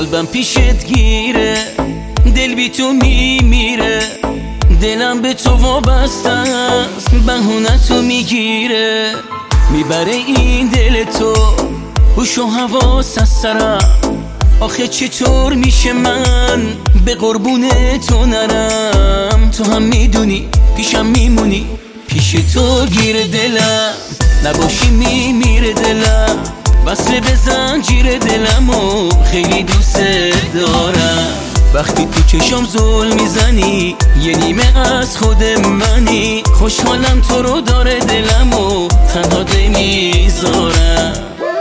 قلبم پیشت گیره، دل بی تو میمیره، دلم به تو وابسته است، بهونتو میگیره، میبره این دل تو هوش و حواس از سرم. آخه چطور میشه من به قربون تو نرم؟ تو هم میدونی پیشم میمونی، پیش تو گیر دلم، نباشی میمیره دلم، وصل به زنجیر دلم و خیلی دوست دارم. وقتی تو چشم زل میزنی یه نیمه از خود منی، خوشحالم تو رو داره دلم و تنها نمیذارم.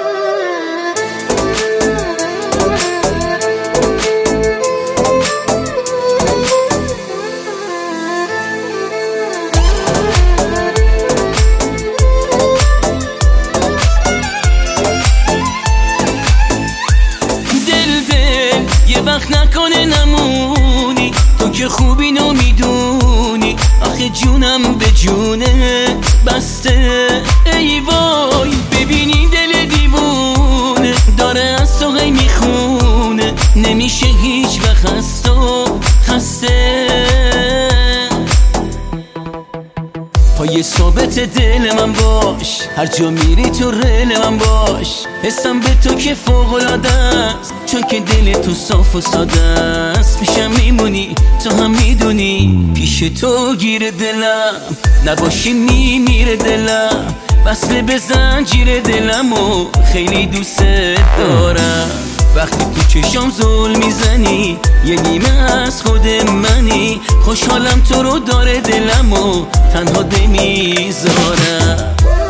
وقت نکنه نمونی، تو که خوبی نو میدونی، آخه جونم به جونه بسته. ای وای ببینی دل دیوونه داره از تو غی میخونه، نمیشه هیچ وقت از تو خسته. پای ثابت دل من باش، هر جا میری تو رل من باش، حسم به تو که فوق‌العاده است، چون که دل تو صاف و ساده است. پیشم میمونی تو هم میدونی، پیش تو گیر دلم، نباشی میمیره دلم، وصل به زنجیر دلم و خیلی دوست دارم. وقتی تو چشم زل میزنی یه نیمه از خود منی، خوشحالم تو رو داره دلم و تنها نمیذارم.